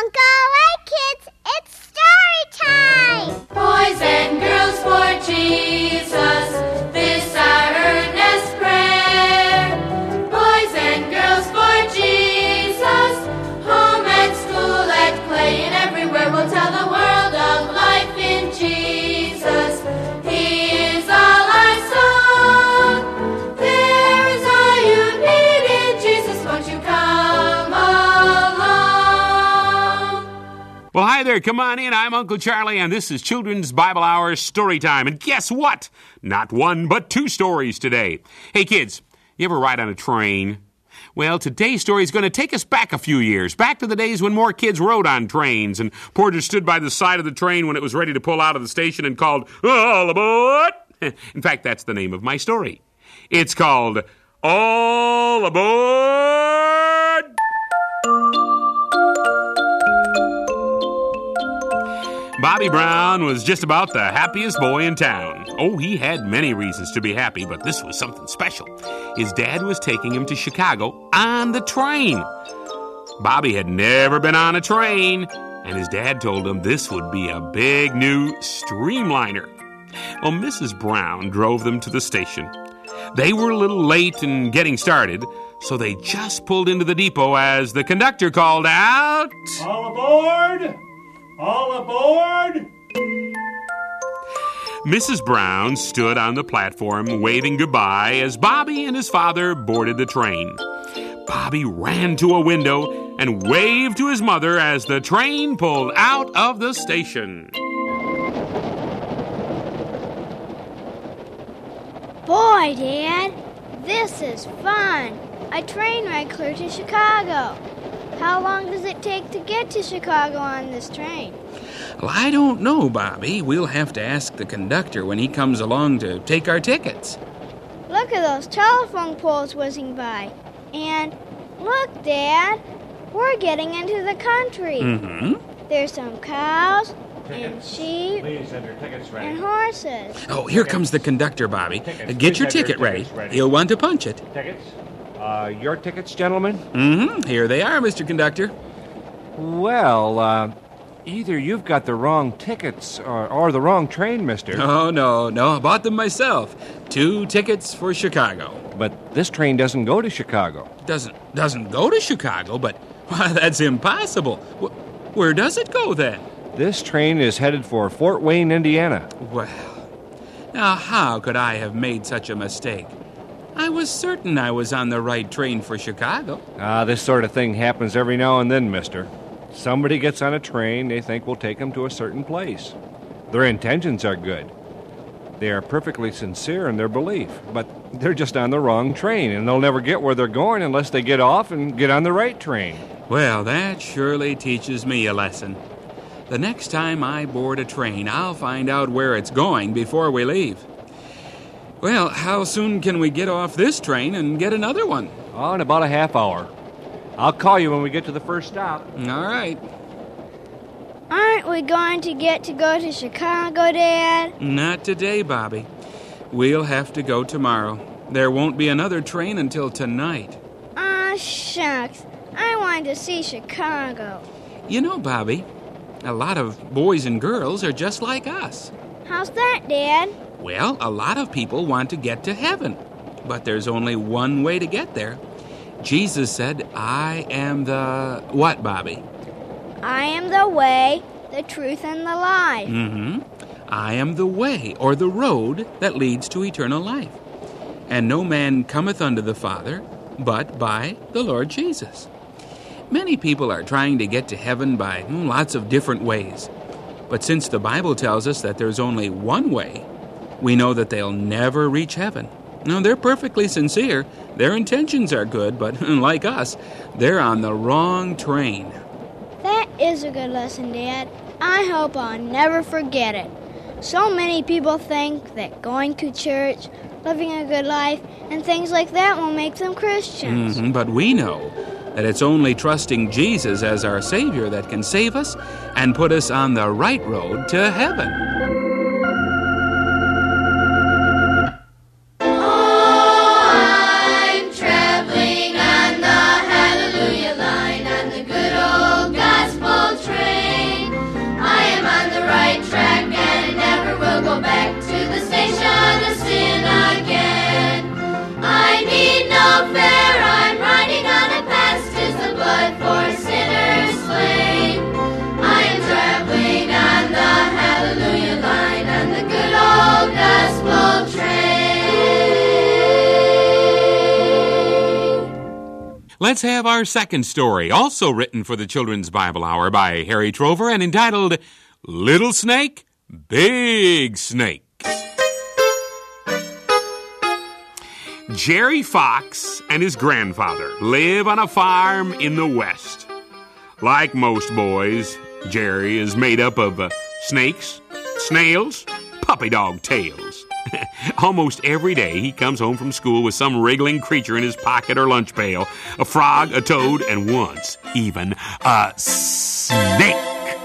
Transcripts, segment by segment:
Uncle, hey kids, it's story time! Boys and girls for Jesus, this our earnest prayer. Boys and girls for Jesus, home and school and play and everywhere we'll tell the world of life in Jesus. He is all our song. There is all you need in Jesus. Won't you come along? Well, hi there. Come on in. I'm Uncle Charlie, and this is Children's Bible Hour Story Time. And guess what? Not one, but two stories today. Hey, kids, you ever ride on a train? Well, today's story is going to take us back a few years, back to the days when more kids rode on trains, and Porter stood by the side of the train when it was ready to pull out of the station and called, "All aboard!" In fact, that's the name of my story. It's called All Aboard! Bobby Brown was just about the happiest boy in town. Oh, he had many reasons to be happy, but this was something special. His dad was taking him to Chicago on the train. Bobby had never been on a train, and his dad told him this would be a big new streamliner. Well, Mrs. Brown drove them to the station. They were a little late in getting started, so they just pulled into the depot as the conductor called out, "All aboard! All aboard!" Mrs. Brown stood on the platform waving goodbye as Bobby and his father boarded the train. Bobby ran to a window and waved to his mother as the train pulled out of the station. Boy, Dad, this is fun. A train ride clear to Chicago. How long does it take to get to Chicago on this train? Well, I don't know, Bobby. We'll have to ask the conductor when he comes along to take our tickets. Look at those telephone poles whizzing by. And look, Dad, we're getting into the country. Mm-hmm. There's some cows and sheep Please have your tickets ready. and horses. Oh, here comes the conductor, Bobby. Tickets. Get Please your have your ticket ready. tickets ready. He'll want to punch it. Tickets? Your tickets, gentlemen? Mm-hmm. Here they are, Mr. Conductor. Well, either you've got the wrong tickets or the wrong train, mister. Oh, no. I bought them myself. 2 tickets for Chicago. But this train doesn't go to Chicago. Doesn't go to Chicago, but why, that's impossible. Where does it go then? This train is headed for Fort Wayne, Indiana. Well, now how could I have made such a mistake? I was certain I was on the right train for Chicago. This sort of thing happens every now and then, mister. Somebody gets on a train they think will take them to a certain place. Their intentions are good. They are perfectly sincere in their belief, but they're just on the wrong train, and they'll never get where they're going unless they get off and get on the right train. Well, that surely teaches me a lesson. The next time I board a train, I'll find out where it's going before we leave. Well, how soon can we get off this train and get another one? Oh, in about a half hour. I'll call you when we get to the first stop. All right. Aren't we going to get to go to Chicago, Dad? Not today, Bobby. We'll have to go tomorrow. There won't be another train until tonight. Aw, shucks. I wanted to see Chicago. You know, Bobby, a lot of boys and girls are just like us. How's that, Dad? Well, a lot of people want to get to heaven, but there's only one way to get there. Jesus said, "I am the..." What, Bobby? I am the way, the truth, and the life. Mm-hmm. I am the way, or the road, that leads to eternal life. And no man cometh unto the Father, but by the Lord Jesus. Many people are trying to get to heaven by lots of different ways. But since the Bible tells us that there's only one way, we know that they'll never reach heaven. Now, they're perfectly sincere. Their intentions are good, but like us, they're on the wrong train. That is a good lesson, Dad. I hope I'll never forget it. So many people think that going to church, living a good life, and things like that will make them Christians. But we know that it's only trusting Jesus as our Savior that can save us and put us on the right road to heaven. I'm traveling on the Hallelujah line on the good old gospel let's have our second story, also written for the Children's Bible Hour by Harry Trover and entitled Little Snake, Big Snake. Jerry Fox and his grandfather live on a farm in the West. Like most boys, Jerry is made up of snakes, snails, puppy dog tails. Almost every day he comes home from school with some wriggling creature in his pocket or lunch pail, a frog, a toad, and once even a snake.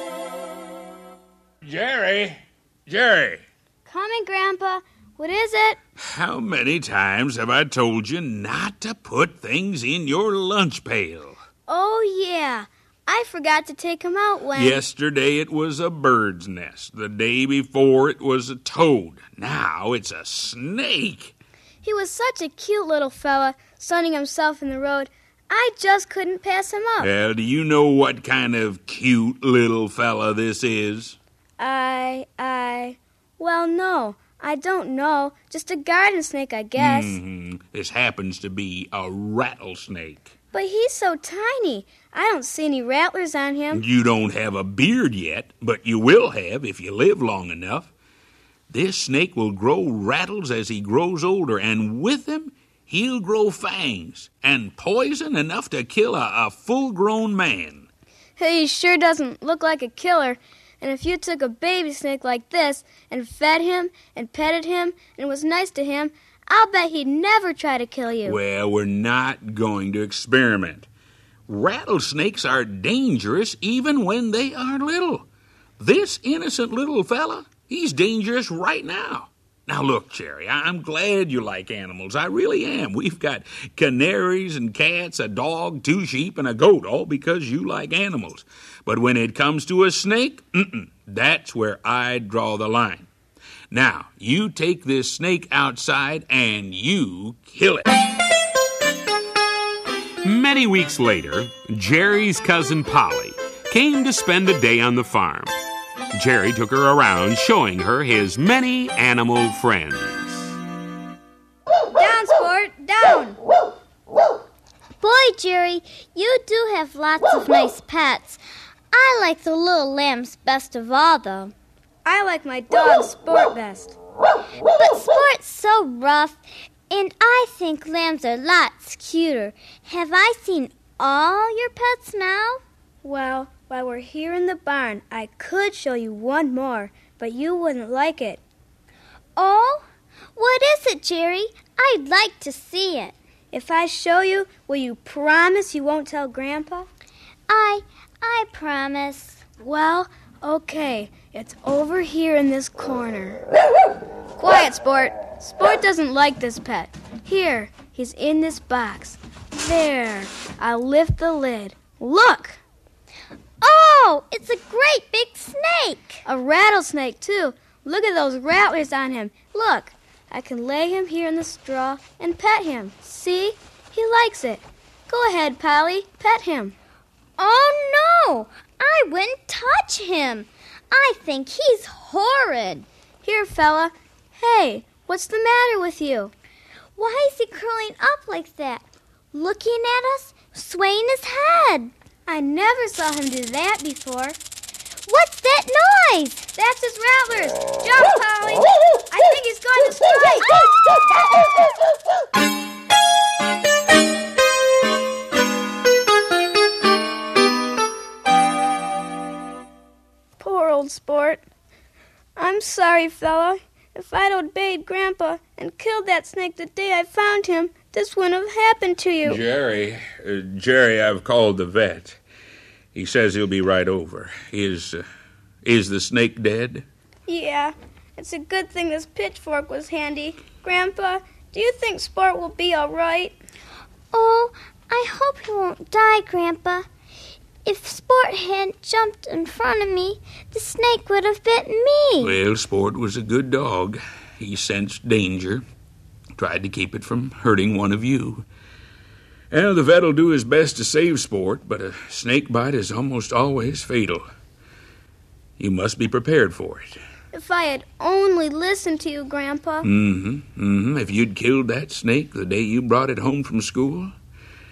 Jerry! Coming, Grandpa. What is it? How many times have I told you not to put things in your lunch pail? Oh, yeah. I forgot to take him out when... Yesterday it was a bird's nest. The day before it was a toad. Now it's a snake. He was such a cute little fella, sunning himself in the road. I just couldn't pass him up. Well, do you know what kind of cute little fella this is? Well, no. I don't know. Just a garden snake, I guess. This happens to be a rattlesnake. But he's so tiny. I don't see any rattlers on him. You don't have a beard yet, but you will have if you live long enough. This snake will grow rattles as he grows older, and with them, he'll grow fangs and poison enough to kill a full-grown man. He sure doesn't look like a killer. And if you took a baby snake like this and fed him and petted him and was nice to him, I'll bet he'd never try to kill you. Well, we're not going to experiment. Rattlesnakes are dangerous even when they are little. This innocent little fella, he's dangerous right now. Now, look, Jerry, I'm glad you like animals. I really am. We've got canaries and cats, a dog, 2 sheep, and a goat, all because you like animals. But when it comes to a snake, that's where I draw the line. Now, you take this snake outside and you kill it. Many weeks later, Jerry's cousin Polly came to spend a day on the farm. Jerry took her around, showing her his many animal friends. Down, Sport, down! Boy, Jerry, you do have lots of nice pets. I like the little lambs best of all, though. I like my dog, Sport, best. But Sport's so rough, and I think lambs are lots cuter. Have I seen all your pets now? Well, while we're here in the barn, I could show you one more, but you wouldn't like it. Oh? What is it, Jerry? I'd like to see it. If I show you, will you promise you won't tell Grandpa? I promise. Well, okay. It's over here in this corner. Quiet, Sport. Sport doesn't like this pet. Here, he's in this box. There. I'll lift the lid. Look! Oh, it's a great big snake. A rattlesnake, too. Look at those rattlers on him. Look, I can lay him here in the straw and pet him. See? He likes it. Go ahead, Polly. Pet him. Oh, no. I wouldn't touch him. I think he's horrid. Here, fella. Hey, what's the matter with you? Why is he curling up like that? Looking at us, swaying his head. I never saw him do that before. What's that noise? That's his rattlers. Jump, Polly. I think he's going to strike. Poor old Sport. I'm sorry, fella. If I'd obeyed Grandpa and killed that snake the day I found him, this wouldn't have happened to you. Jerry, I've called the vet. He says he'll be right over. Is the snake dead? Yeah, it's a good thing this pitchfork was handy. Grandpa, do you think Sport will be all right? Oh, I hope he won't die, Grandpa. If Sport hadn't jumped in front of me, the snake would have bitten me. Well, Sport was a good dog. He sensed danger, tried to keep it from hurting one of you. Well, the vet'll do his best to save Sport, but a snake bite is almost always fatal. You must be prepared for it. If I had only listened to you, Grandpa. If you'd killed that snake the day you brought it home from school,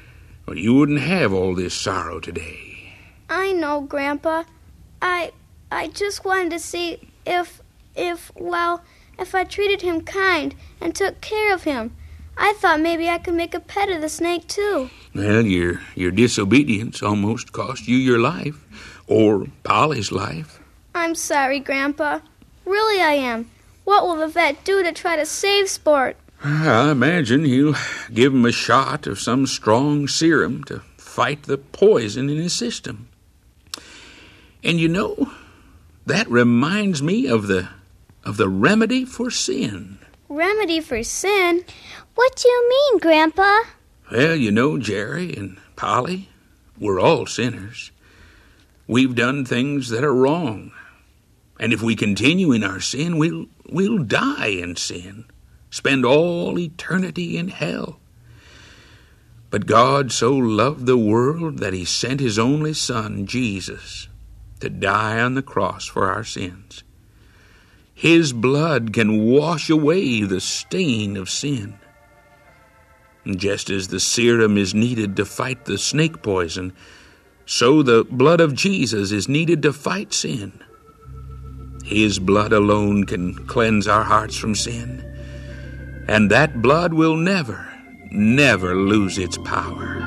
well, you wouldn't have all this sorrow today. I know, Grandpa. I just wanted to see if I treated him kind and took care of him. I thought maybe I could make a pet of the snake, too. Well, your disobedience almost cost you your life, or Polly's life. I'm sorry, Grandpa. Really I am. What will the vet do to try to save Sport? I imagine he'll give him a shot of some strong serum to fight the poison in his system. And you know, that reminds me of the remedy for sin. Remedy for sin? What do you mean, Grandpa? Well, you know, Jerry and Polly, we're all sinners. We've done things that are wrong. And if we continue in our sin, we'll die in sin, spend all eternity in hell. But God so loved the world that he sent his only Son, Jesus, to die on the cross for our sins. His blood can wash away the stain of sin. And just as the serum is needed to fight the snake poison, so the blood of Jesus is needed to fight sin. His blood alone can cleanse our hearts from sin, and that blood will never, never lose its power.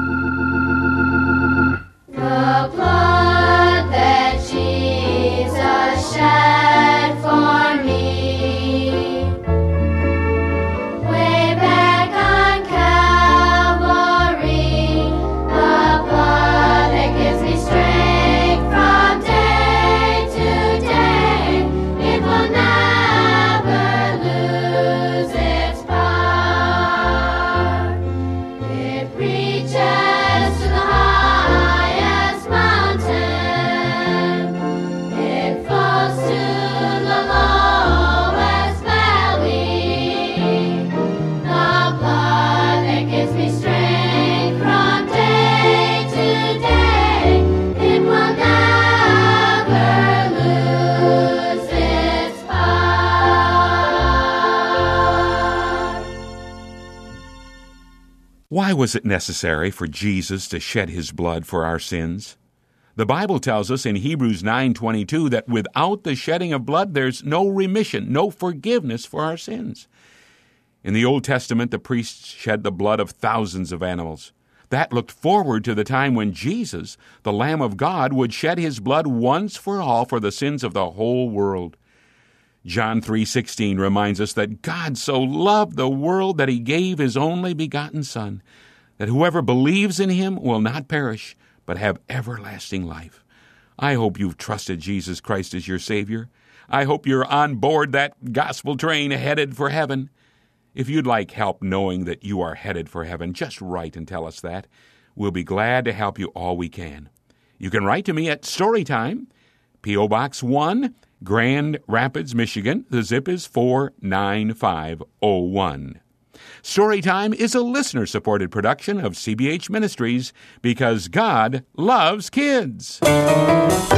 The blood that Jesus shed for me, way back on Calvary, the blood that gives me strength from day to day, it will never lose its power. It reaches to the highest mountain, it flows to the lowest valley. The blood that gives me strength from day to day, it will never lose its power. Why was it necessary for Jesus to shed his blood for our sins? The Bible tells us in Hebrews 9:22 that without the shedding of blood, there's no remission, no forgiveness for our sins. In the Old Testament, the priests shed the blood of thousands of animals. That looked forward to the time when Jesus, the Lamb of God, would shed his blood once for all for the sins of the whole world. John 3:16 reminds us that God so loved the world that he gave his only begotten Son, that whoever believes in him will not perish, but have everlasting life. I hope you've trusted Jesus Christ as your Savior. I hope you're on board that gospel train headed for heaven. If you'd like help knowing that you are headed for heaven, just write and tell us that. We'll be glad to help you all we can. You can write to me at Storytime, P.O. Box 1, Grand Rapids, Michigan. The zip is 49501. Storytime is a listener-supported production of CBH Ministries because God loves kids.